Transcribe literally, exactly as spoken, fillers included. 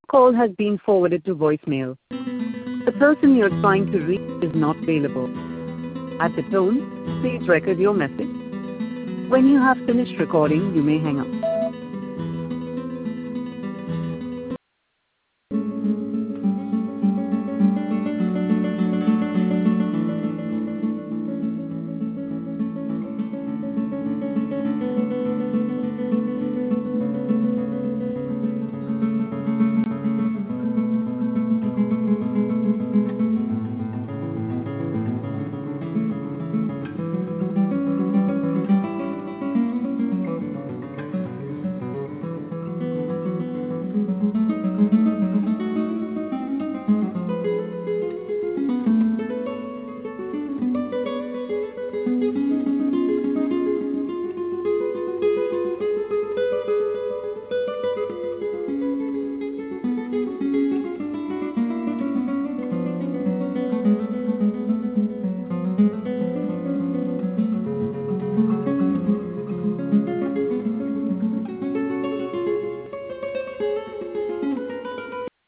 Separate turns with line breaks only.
Call has been forwarded to voicemail. The person you're trying to reach is not available. At the tone, please record your message. When you have finished recording, you may hang up.